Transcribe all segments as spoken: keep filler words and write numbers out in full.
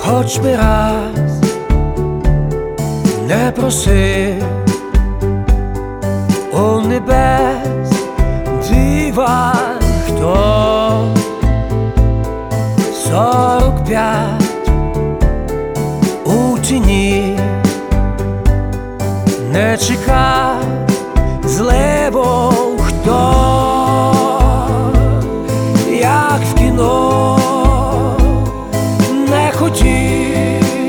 хоч би раз не просив у небес дива, хто сорок п'ять у тіні не чекав зливу, хто як в кіно не хотів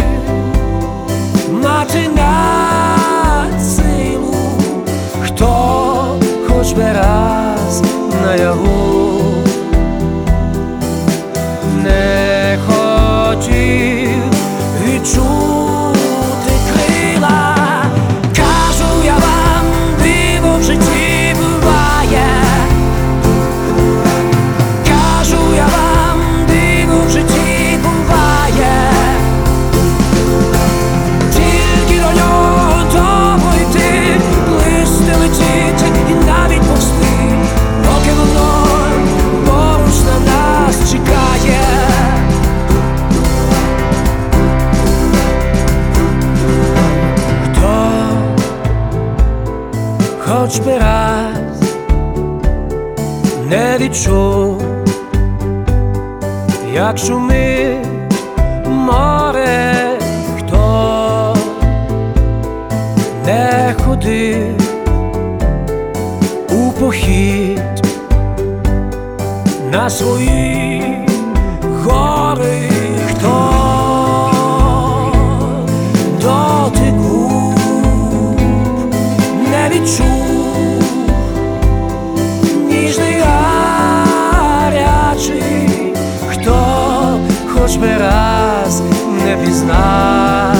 мати надсилу, хто хоч би раз наяву не хотів відчути крила. Кажу я вам, диво в житті буває. Кажу я вам, диво в житті буває. Тільки до нього довго йти, плисти, летіти і навіть повсти, поки воно поруч на нас чекає. Хто хоч би раз не відчув, як шумить море, хто не ходив у похід на свої гори, хто дотику не відчув, ніжний гарячий, хто хоч би раз не пізнав